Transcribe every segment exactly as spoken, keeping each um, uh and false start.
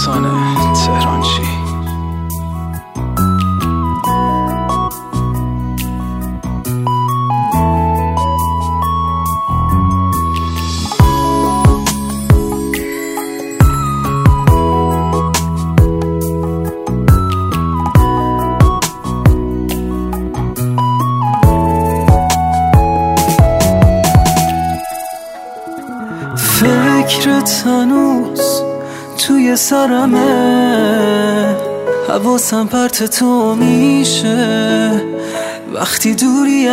افسانه تهرانچی. فکرت هنوز توی سرمه، حواسم پرت تو میشه وقتی دوری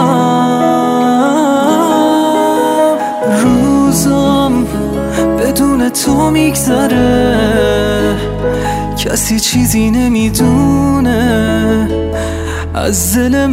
ازم. روزم بدون تو میگذره، کسی چیزی نمیدونه از دل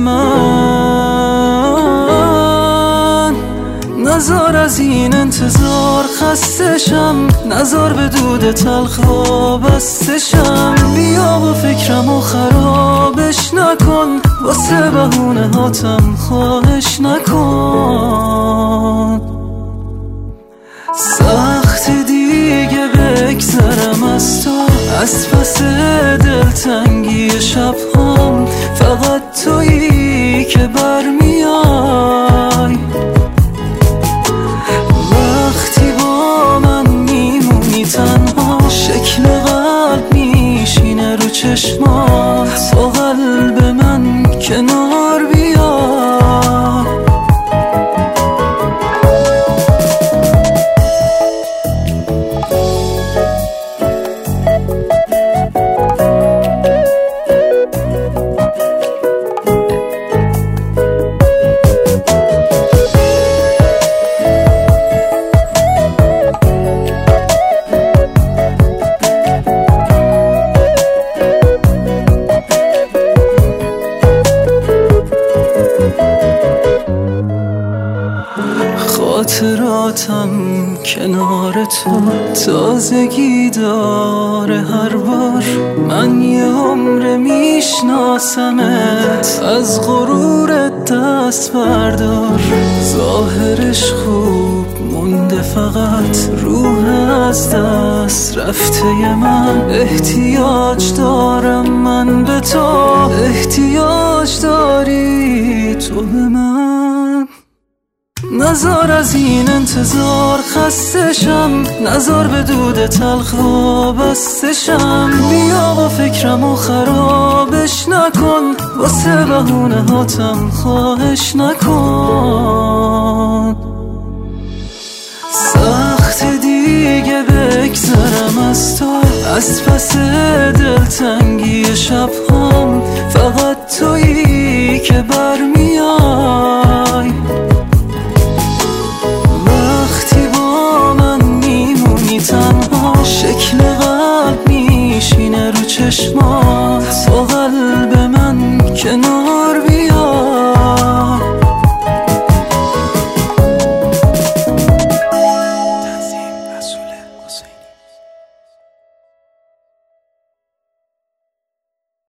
من. نزار از این انتظار خستشم، نزار به دود تلخ وابستشم. بیا با فکرمو خرابش نکن، واسه بهونه هاتم خواهش نکن. سخت دیگه بگذرم از تو، از پس دلتنگی شبهام فقط تویی که برمیای. تنها شکل قلب میشینه رو چشمات، با قلب من کنار بیا. خاطراتم کنار تو تازگی داره هر بار. من یه عمر میشناسمت، از غرورت دست بردار. ظاهرش خوب مونده فقط روح از دست رفته من. احتیاج دارم من به تو، احتیاج داری تو به من. نزار از این انتظار خستشم، نزار به دود تلخ وابستشم. بیا با فکرمو خرابش نکن، واسه بهونه هاتم خواهش نکن. سخت دیگه بگذرم از تو، از پس دلتنگی شبهام فقط تویی که برمی